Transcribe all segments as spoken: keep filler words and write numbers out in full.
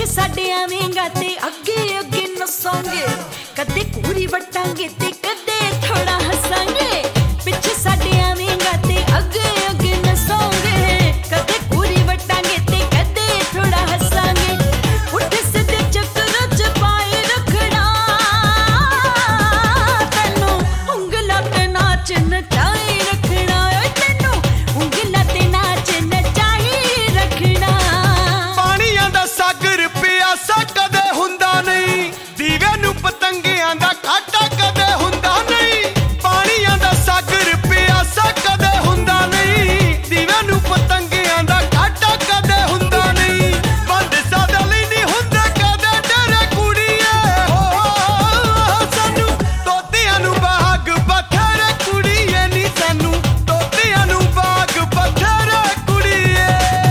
साडे आवेंगा ते अगे अगे नसांगे, कदे कूरी वटांगे ते कदे थोड़ा हसांगे। पिछे साडे आवेंगा ते अगे अगे नसांगे, कदे कूरी वटांगे ते कदे थोड़ा हसांगे। उठ सीधे चक्कर च पाए रखना, तैनू उंगलां ते नाच नचाई रखना, तैनू उंगलां ते नाच नचाई रखना। पानियां दा सागर प्यासा कदे हुंदा नहीं, दीवे नू पतंगियां दा काटा कदे हुंदा नहीं। पानियां दा सागर प्यासा कदे हुंदा नहीं, दीवे नू पतंगियां दा काटा कदे हुंदा नहीं। बंद सादली नहीं हुंदे कदे डरे कुड़िए, सानू तोतियां नू बाग बथेरे कुड़िए नी, सानू तोतियां नू बाग बथेरे कुड़िए।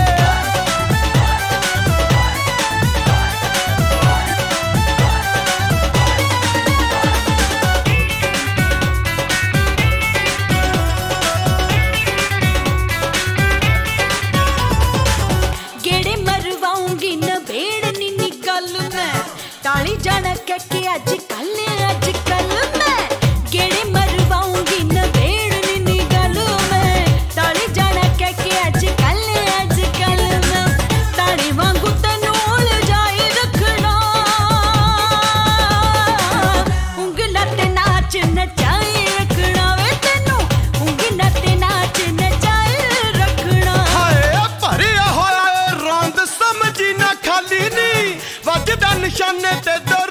गेड़े मरवाऊंगी नबेड़ नी निकल मैं, टाली जाना कह के अज कल अज कल मैं। गेड़े मरवाऊंगी नबेड़ नी निकल मैं, टाली जाना कह के अज कल अज कल मैं। ताड़ी वांगू तैनू उलझाई रखना, उंगलां ते नाच नचाई रखना वे, तैनू उंगलां ते नाच नचाई रखना। हाय भरिया होया ए रंग समझी ना खाली नी, वजदा निशाने ते दो